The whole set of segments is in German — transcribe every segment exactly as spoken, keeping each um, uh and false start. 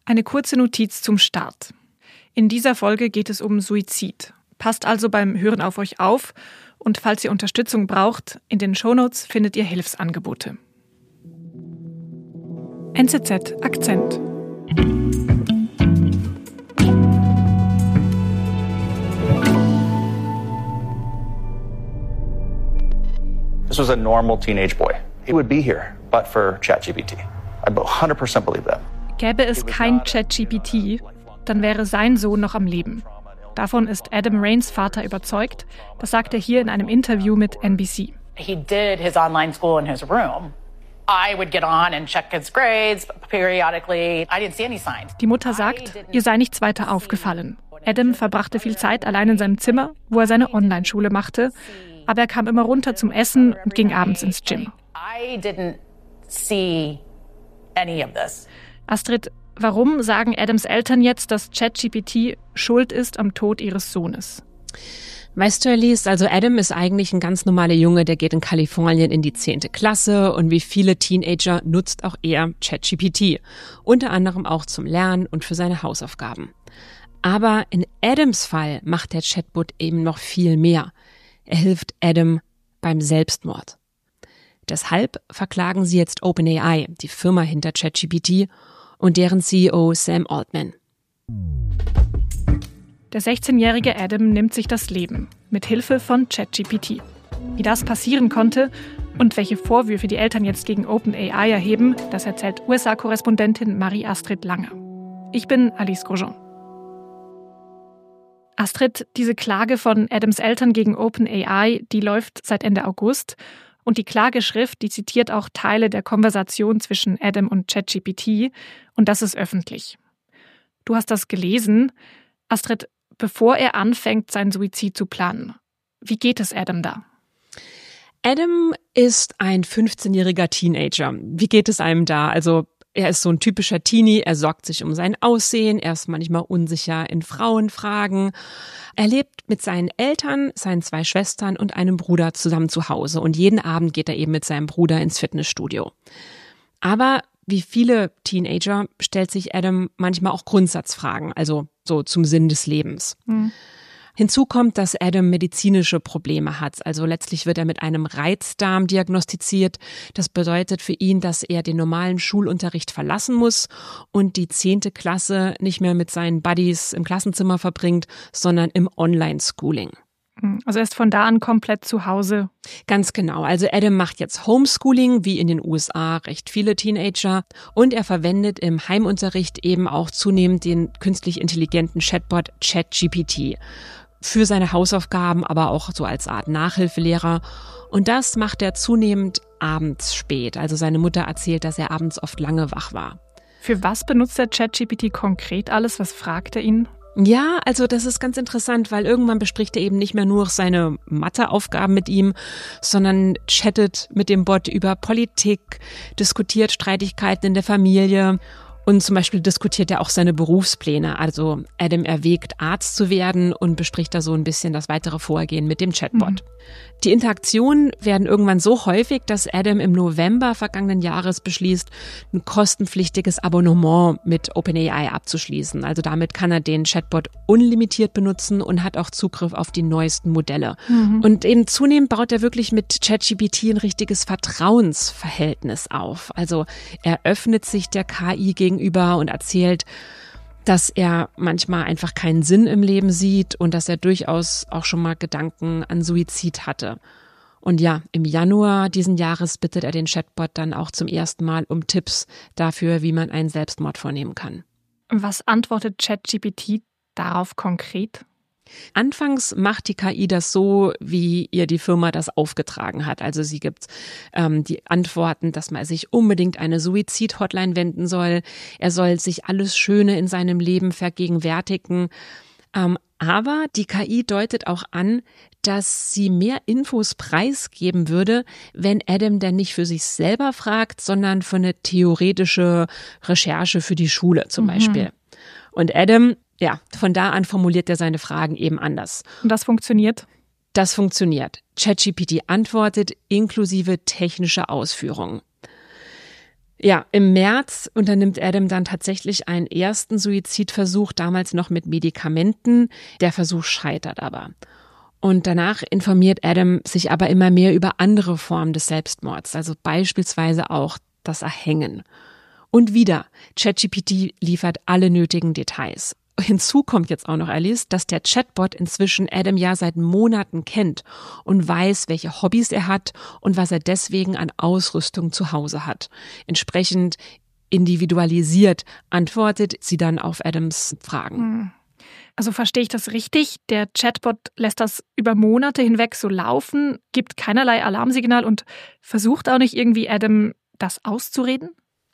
Eine kurze Notiz zum Start. In dieser Folge geht es um Suizid. Passt also beim Hören auf euch auf und falls ihr Unterstützung braucht, in den Shownotes findet ihr Hilfsangebote. N Z Z Akzent. This was a normal teenage boy. He would be here, but for ChatGPT. I one hundred percent believe that. Gäbe es kein ChatGPT, dann wäre sein Sohn noch am Leben. Davon ist Adam Rains Vater überzeugt. Das sagt er hier in einem Interview mit N B C. He did his online school in his room. I would get on and check his grades periodically. I didn't see any signs. Die Mutter sagt, ihr sei nichts weiter aufgefallen. Adam verbrachte viel Zeit allein in seinem Zimmer, wo er seine Online-Schule machte. Aber er kam immer runter zum Essen und ging abends ins Gym. I didn't see any of this. Astrid, warum sagen Adams Eltern jetzt, dass ChatGPT schuld ist am Tod ihres Sohnes? Weißt du, Elise, also Adam ist eigentlich ein ganz normaler Junge, der geht in Kalifornien in die zehnte Klasse und wie viele Teenager nutzt auch er ChatGPT. Unter anderem auch zum Lernen und für seine Hausaufgaben. Aber in Adams Fall macht der Chatbot eben noch viel mehr. Er hilft Adam beim Selbstmord. Deshalb verklagen sie jetzt OpenAI, die Firma hinter ChatGPT, und deren C E O Sam Altman. Der sechzehnjährige Adam nimmt sich das Leben, mit Hilfe von ChatGPT. Wie das passieren konnte und welche Vorwürfe die Eltern jetzt gegen OpenAI erheben, das erzählt U S A-Korrespondentin Marie-Astrid Lange. Ich bin Alice Grosjean. Astrid, diese Klage von Adams Eltern gegen OpenAI, die läuft seit Ende August. Und die Klageschrift, die zitiert auch Teile der Konversation zwischen Adam und ChatGPT. Und das ist öffentlich. Du hast das gelesen. Astrid, bevor er anfängt, seinen Suizid zu planen, wie geht es Adam da? Adam ist ein fünfzehnjähriger Teenager. Wie geht es einem da? Also er ist so ein typischer Teenie, er sorgt sich um sein Aussehen, er ist manchmal unsicher in Frauenfragen. Er lebt mit seinen Eltern, seinen zwei Schwestern und einem Bruder zusammen zu Hause und jeden Abend geht er eben mit seinem Bruder ins Fitnessstudio. Aber wie viele Teenager stellt sich Adam manchmal auch Grundsatzfragen, also so zum Sinn des Lebens. Mhm. Hinzu kommt, dass Adam medizinische Probleme hat. Also letztlich wird er mit einem Reizdarm diagnostiziert. Das bedeutet für ihn, dass er den normalen Schulunterricht verlassen muss und die zehnte Klasse nicht mehr mit seinen Buddies im Klassenzimmer verbringt, sondern im Online-Schooling. Also er ist von da an komplett zu Hause. Ganz genau. Also Adam macht jetzt Homeschooling, wie in den U S A recht viele Teenager. Und er verwendet im Heimunterricht eben auch zunehmend den künstlich intelligenten Chatbot ChatGPT. Für seine Hausaufgaben, aber auch so als Art Nachhilfelehrer. Und das macht er zunehmend abends spät. Also seine Mutter erzählt, dass er abends oft lange wach war. Für was benutzt der ChatGPT konkret alles? Was fragt er ihn? Ja, also das ist ganz interessant, weil irgendwann bespricht er eben nicht mehr nur seine Matheaufgaben mit ihm, sondern chattet mit dem Bot über Politik, diskutiert Streitigkeiten in der Familie. Und zum Beispiel diskutiert er auch seine Berufspläne. Also Adam erwägt, Arzt zu werden und bespricht da so ein bisschen das weitere Vorgehen mit dem Chatbot. Mhm. Die Interaktionen werden irgendwann so häufig, dass Adam im November vergangenen Jahres beschließt, ein kostenpflichtiges Abonnement mit OpenAI abzuschließen. Also damit kann er den Chatbot unlimitiert benutzen und hat auch Zugriff auf die neuesten Modelle. Mhm. Und eben zunehmend baut er wirklich mit ChatGPT ein richtiges Vertrauensverhältnis auf. Also er öffnet sich der K I gegenüber und erzählt, dass er manchmal einfach keinen Sinn im Leben sieht und dass er durchaus auch schon mal Gedanken an Suizid hatte. Und ja, im Januar diesen Jahres bittet er den Chatbot dann auch zum ersten Mal um Tipps dafür, wie man einen Selbstmord vornehmen kann. Was antwortet ChatGPT darauf konkret? Anfangs macht die K I das so, wie ihr die Firma das aufgetragen hat. Also sie gibt ähm, die Antworten, dass man sich unbedingt eine Suizid-Hotline wenden soll. Er soll sich alles Schöne in seinem Leben vergegenwärtigen. Ähm, aber die K I deutet auch an, dass sie mehr Infos preisgeben würde, wenn Adam denn nicht für sich selber fragt, sondern für eine theoretische Recherche für die Schule zum mhm. Beispiel. Und Adam, ja, von da an formuliert er seine Fragen eben anders. Und das funktioniert? Das funktioniert. ChatGPT antwortet inklusive technischer Ausführungen. Ja, im März unternimmt Adam dann tatsächlich einen ersten Suizidversuch, damals noch mit Medikamenten. Der Versuch scheitert aber. Und danach informiert Adam sich aber immer mehr über andere Formen des Selbstmords, also beispielsweise auch das Erhängen. Und wieder, ChatGPT liefert alle nötigen Details. Hinzu kommt jetzt auch noch, Alice, dass der Chatbot inzwischen Adam ja seit Monaten kennt und weiß, welche Hobbys er hat und was er deswegen an Ausrüstung zu Hause hat. Entsprechend individualisiert antwortet sie dann auf Adams Fragen. Also verstehe ich das richtig? Der Chatbot lässt das über Monate hinweg so laufen, gibt keinerlei Alarmsignal und versucht auch nicht irgendwie Adam das auszureden?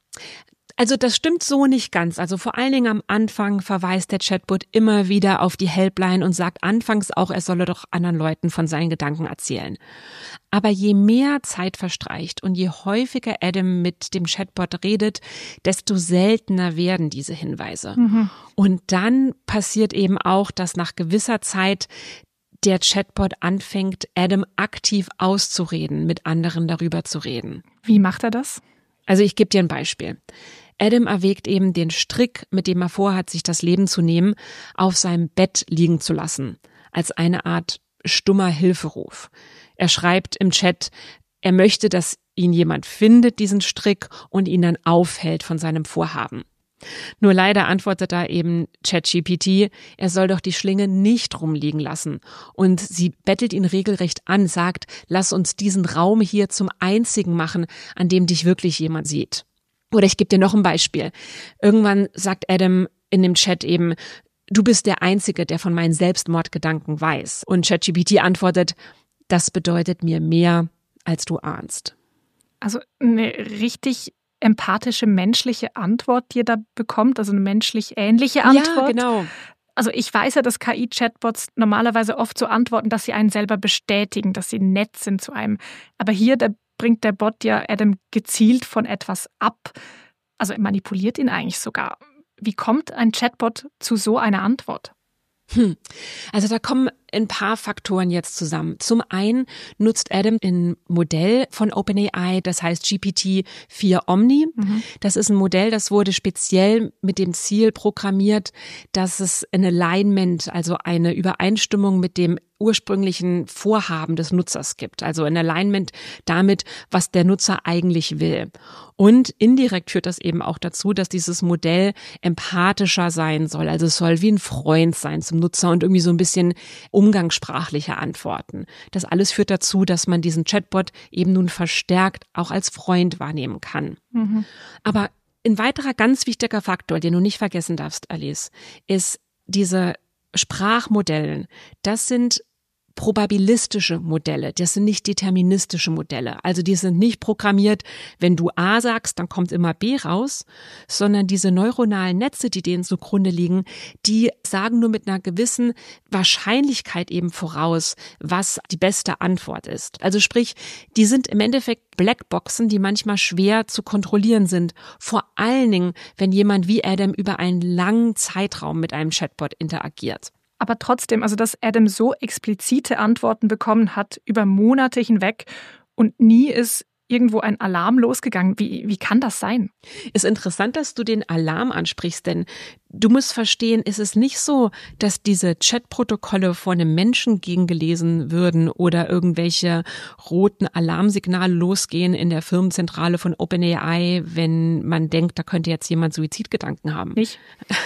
Also das stimmt so nicht ganz. Also vor allen Dingen am Anfang verweist der Chatbot immer wieder auf die Helpline und sagt anfangs auch, er solle doch anderen Leuten von seinen Gedanken erzählen. Aber je mehr Zeit verstreicht und je häufiger Adam mit dem Chatbot redet, desto seltener werden diese Hinweise. Mhm. Und dann passiert eben auch, dass nach gewisser Zeit der Chatbot anfängt, Adam aktiv auszureden, mit anderen darüber zu reden. Wie macht er das? Also ich gebe dir ein Beispiel. Adam erwägt eben den Strick, mit dem er vorhat, sich das Leben zu nehmen, auf seinem Bett liegen zu lassen, als eine Art stummer Hilferuf. Er schreibt im Chat, er möchte, dass ihn jemand findet, diesen Strick, und ihn dann aufhält von seinem Vorhaben. Nur leider antwortet da eben ChatGPT, er soll doch die Schlinge nicht rumliegen lassen. Und sie bettelt ihn regelrecht an, sagt, lass uns diesen Raum hier zum einzigen machen, an dem dich wirklich jemand sieht. Oder ich gebe dir noch ein Beispiel. Irgendwann sagt Adam in dem Chat eben, du bist der Einzige, der von meinen Selbstmordgedanken weiß. Und ChatGPT antwortet, das bedeutet mir mehr, als du ahnst. Also eine richtig empathische, menschliche Antwort, die er da bekommt, also eine menschlich ähnliche Antwort. Ja, genau. Also ich weiß ja, dass K I-Chatbots normalerweise oft so antworten, dass sie einen selber bestätigen, dass sie nett sind zu einem. Aber hier, da bringt der Bot ja Adam gezielt von etwas ab. Also er manipuliert ihn eigentlich sogar. Wie kommt ein Chatbot zu so einer Antwort? Hm. Also da kommen ein paar Faktoren jetzt zusammen. Zum einen nutzt Adam ein Modell von OpenAI, das heißt G P T vier Omni. Mhm. Das ist ein Modell, das wurde speziell mit dem Ziel programmiert, dass es ein Alignment, also eine Übereinstimmung mit dem ursprünglichen Vorhaben des Nutzers gibt. Also ein Alignment damit, was der Nutzer eigentlich will. Und indirekt führt das eben auch dazu, dass dieses Modell empathischer sein soll. Also es soll wie ein Freund sein zum Nutzer und irgendwie so ein bisschen umgangssprachliche Antworten. Das alles führt dazu, dass man diesen Chatbot eben nun verstärkt auch als Freund wahrnehmen kann. Mhm. Aber ein weiterer ganz wichtiger Faktor, den du nicht vergessen darfst, Alice, ist diese Sprachmodelle. Das sind probabilistische Modelle, das sind nicht deterministische Modelle. Also die sind nicht programmiert, wenn du A sagst, dann kommt immer B raus, sondern diese neuronalen Netze, die denen zugrunde liegen, die sagen nur mit einer gewissen Wahrscheinlichkeit eben voraus, was die beste Antwort ist. Also sprich, die sind im Endeffekt Blackboxen, die manchmal schwer zu kontrollieren sind. Vor allen Dingen, wenn jemand wie Adam über einen langen Zeitraum mit einem Chatbot interagiert. Aber trotzdem, also dass Adam so explizite Antworten bekommen hat über Monate hinweg und nie ist irgendwo ein Alarm losgegangen. Wie, wie kann das sein? Ist interessant, dass du den Alarm ansprichst, denn du musst verstehen, ist es nicht so, dass diese Chatprotokolle vor einem Menschen gegengelesen würden oder irgendwelche roten Alarmsignale losgehen in der Firmenzentrale von OpenAI, wenn man denkt, da könnte jetzt jemand Suizidgedanken haben. Nicht?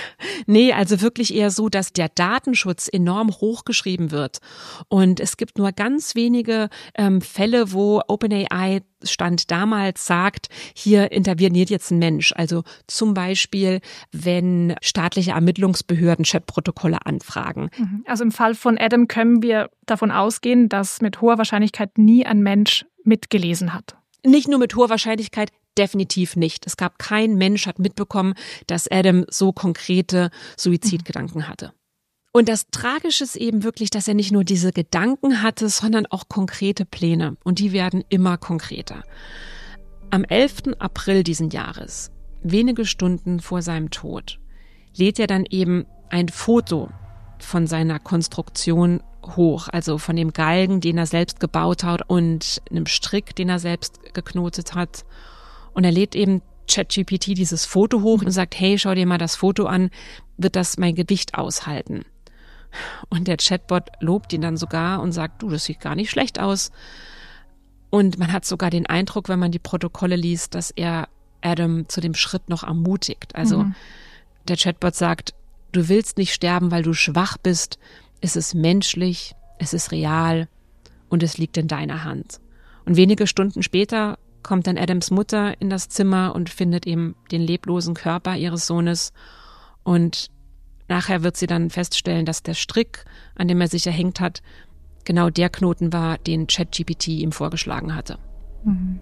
Nee, also wirklich eher so, dass der Datenschutz enorm hochgeschrieben wird. Und es gibt nur ganz wenige ähm, Fälle, wo OpenAI Stand damals sagt, hier interveniert jetzt ein Mensch. Also zum Beispiel, wenn staatliche Ermittlungsbehörden Chatprotokolle anfragen. Also im Fall von Adam können wir davon ausgehen, dass mit hoher Wahrscheinlichkeit nie ein Mensch mitgelesen hat. Nicht nur mit hoher Wahrscheinlichkeit, definitiv nicht. Es gab kein Mensch, hat mitbekommen, dass Adam so konkrete Suizidgedanken hatte. Und das Tragische ist eben wirklich, dass er nicht nur diese Gedanken hatte, sondern auch konkrete Pläne. Und die werden immer konkreter. Am elften April diesen Jahres, wenige Stunden vor seinem Tod, lädt er dann eben ein Foto von seiner Konstruktion hoch, also von dem Galgen, den er selbst gebaut hat und einem Strick, den er selbst geknotet hat. Und er lädt eben ChatGPT dieses Foto hoch und sagt, hey, schau dir mal das Foto an, wird das mein Gewicht aushalten? Und der Chatbot lobt ihn dann sogar und sagt, du, das sieht gar nicht schlecht aus. Und man hat sogar den Eindruck, wenn man die Protokolle liest, dass er Adam zu dem Schritt noch ermutigt. Also mhm. der Chatbot sagt, du willst nicht sterben, weil du schwach bist. Es ist menschlich, es ist real und es liegt in deiner Hand. Und wenige Stunden später kommt dann Adams Mutter in das Zimmer und findet eben den leblosen Körper ihres Sohnes. Und nachher wird sie dann feststellen, dass der Strick, an dem er sich erhängt hat, genau der Knoten war, den ChatGPT ihm vorgeschlagen hatte. Mhm.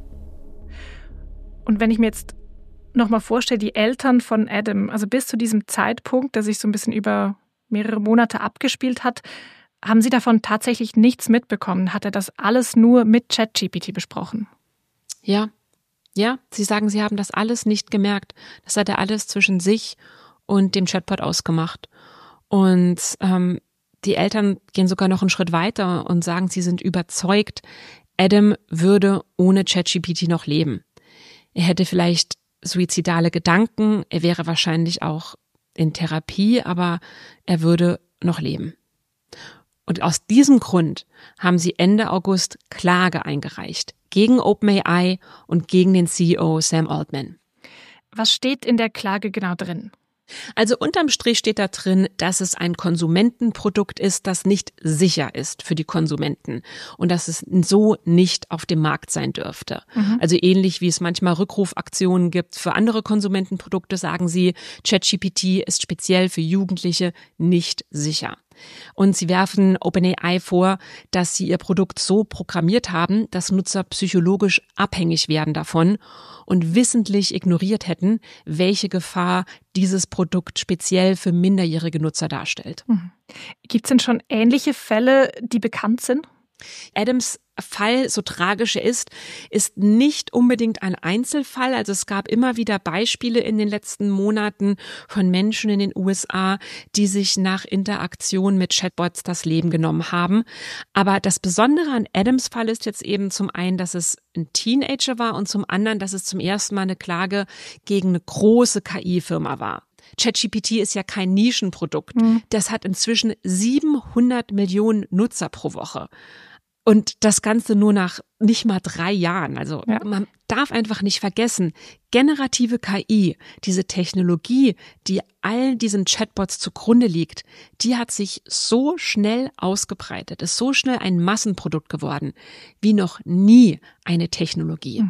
Und wenn ich mir jetzt nochmal vorstelle, die Eltern von Adam, also bis zu diesem Zeitpunkt, der sich so ein bisschen über mehrere Monate abgespielt hat, haben Sie davon tatsächlich nichts mitbekommen? Hat er das alles nur mit ChatGPT besprochen? Ja, ja, Sie sagen, Sie haben das alles nicht gemerkt. Das hat er alles zwischen sich und dem Chatbot ausgemacht. Und ähm, die Eltern gehen sogar noch einen Schritt weiter und sagen, sie sind überzeugt, Adam würde ohne ChatGPT noch leben. Er hätte vielleicht suizidale Gedanken, er wäre wahrscheinlich auch in Therapie, aber er würde noch leben. Und aus diesem Grund haben sie Ende August Klage eingereicht gegen OpenAI und gegen den C E O Sam Altman. Was steht in der Klage genau drin? Also unterm Strich steht da drin, dass es ein Konsumentenprodukt ist, das nicht sicher ist für die Konsumenten und dass es so nicht auf dem Markt sein dürfte. Mhm. Also ähnlich wie es manchmal Rückrufaktionen gibt für andere Konsumentenprodukte, sagen sie, ChatGPT ist speziell für Jugendliche nicht sicher. Und sie werfen OpenAI vor, dass sie ihr Produkt so programmiert haben, dass Nutzer psychologisch abhängig werden davon und wissentlich ignoriert hätten, welche Gefahr dieses Produkt speziell für minderjährige Nutzer darstellt. Mhm. Gibt es denn schon ähnliche Fälle, die bekannt sind? Adams Fall, so tragisch er ist, ist nicht unbedingt ein Einzelfall. Also es gab immer wieder Beispiele in den letzten Monaten von Menschen in den U S A, die sich nach Interaktion mit Chatbots das Leben genommen haben. Aber das Besondere an Adams Fall ist jetzt eben zum einen, dass es ein Teenager war und zum anderen, dass es zum ersten Mal eine Klage gegen eine große K I-Firma war. ChatGPT ist ja kein Nischenprodukt. Mhm. Das hat inzwischen siebenhundert Millionen Nutzer pro Woche. Und das Ganze nur nach nicht mal drei Jahren. Also ja. Man darf einfach nicht vergessen, generative K I, diese Technologie, die all diesen Chatbots zugrunde liegt, die hat sich so schnell ausgebreitet, ist so schnell ein Massenprodukt geworden, wie noch nie eine Technologie.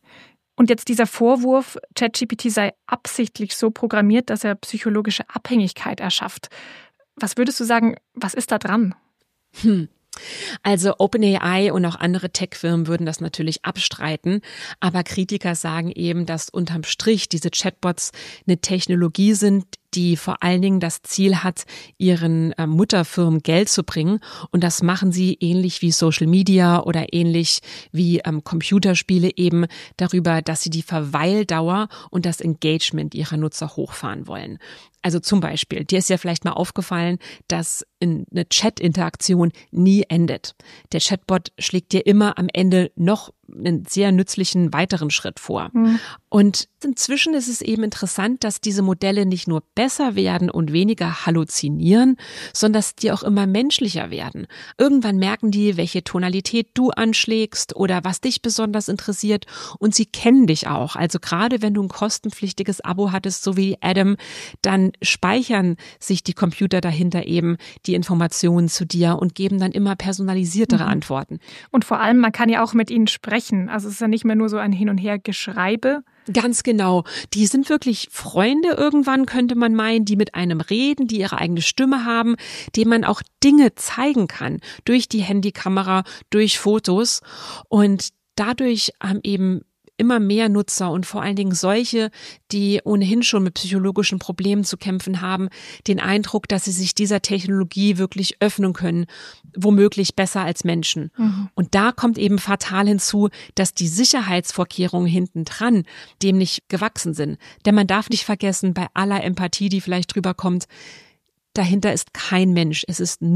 Und jetzt dieser Vorwurf, ChatGPT sei absichtlich so programmiert, dass er psychologische Abhängigkeit erschafft. Was würdest du sagen, was ist da dran? Hm. Also OpenAI und auch andere Tech-Firmen würden das natürlich abstreiten, aber Kritiker sagen eben, dass unterm Strich diese Chatbots eine Technologie sind, die vor allen Dingen das Ziel hat, ihren äh, Mutterfirmen Geld zu bringen. Und das machen sie ähnlich wie Social Media oder ähnlich wie ähm, Computerspiele eben darüber, dass sie die Verweildauer und das Engagement ihrer Nutzer hochfahren wollen. Also zum Beispiel, dir ist ja vielleicht mal aufgefallen, dass eine Chat-Interaktion nie endet. Der Chatbot schlägt dir immer am Ende noch einen sehr nützlichen weiteren Schritt vor. Mhm. Und inzwischen ist es eben interessant, dass diese Modelle nicht nur besser werden und weniger halluzinieren, sondern dass die auch immer menschlicher werden. Irgendwann merken die, welche Tonalität du anschlägst oder was dich besonders interessiert und sie kennen dich auch. Also gerade wenn du ein kostenpflichtiges Abo hattest, so wie Adam, dann speichern sich die Computer dahinter eben die Informationen zu dir und geben dann immer personalisiertere mhm. Antworten. Und vor allem, man kann ja auch mit ihnen sprechen. Also es ist ja nicht mehr nur so ein Hin- und Her-Geschreibe. Ganz genau. Die sind wirklich Freunde irgendwann, könnte man meinen, die mit einem reden, die ihre eigene Stimme haben, denen man auch Dinge zeigen kann. Durch die Handykamera, durch Fotos. Und dadurch haben eben immer mehr Nutzer und vor allen Dingen solche, die ohnehin schon mit psychologischen Problemen zu kämpfen haben, den Eindruck, dass sie sich dieser Technologie wirklich öffnen können, womöglich besser als Menschen. Mhm. Und da kommt eben fatal hinzu, dass die Sicherheitsvorkehrungen hinten dran dem nicht gewachsen sind. Denn man darf nicht vergessen, bei aller Empathie, die vielleicht drüber kommt, dahinter ist kein Mensch, es ist nur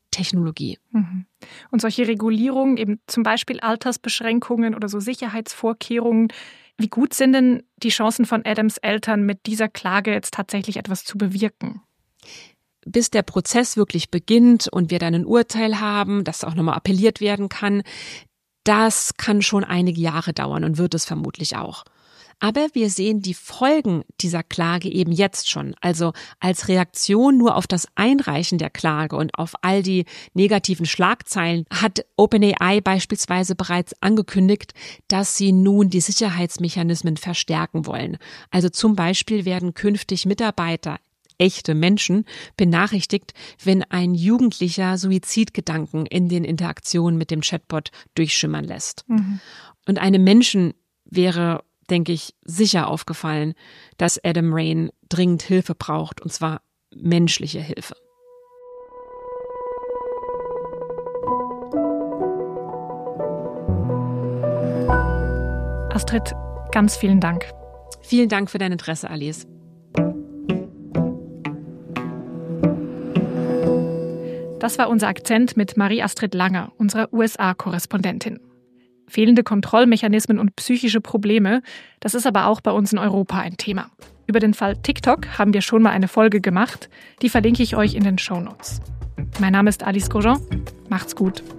Technologie. Und solche Regulierungen, eben zum Beispiel Altersbeschränkungen oder so Sicherheitsvorkehrungen, wie gut sind denn die Chancen von Adams Eltern, mit dieser Klage jetzt tatsächlich etwas zu bewirken? Bis der Prozess wirklich beginnt und wir dann ein Urteil haben, das auch nochmal appelliert werden kann, das kann schon einige Jahre dauern und wird es vermutlich auch. Aber wir sehen die Folgen dieser Klage eben jetzt schon. Also als Reaktion nur auf das Einreichen der Klage und auf all die negativen Schlagzeilen hat OpenAI beispielsweise bereits angekündigt, dass sie nun die Sicherheitsmechanismen verstärken wollen. Also zum Beispiel werden künftig Mitarbeiter, echte Menschen, benachrichtigt, wenn ein Jugendlicher Suizidgedanken in den Interaktionen mit dem Chatbot durchschimmern lässt. Mhm. Und einem Menschen wäre, denke ich, sicher aufgefallen, dass Adam Rain dringend Hilfe braucht, und zwar menschliche Hilfe. Astrid, ganz vielen Dank. Vielen Dank für dein Interesse, Alice. Das war unser Akzent mit Marie-Astrid Langer, unserer U S A-Korrespondentin. Fehlende Kontrollmechanismen und psychische Probleme, das ist aber auch bei uns in Europa ein Thema. Über den Fall TikTok haben wir schon mal eine Folge gemacht, die verlinke ich euch in den Shownotes. Mein Name ist Alice Grosjean, macht's gut.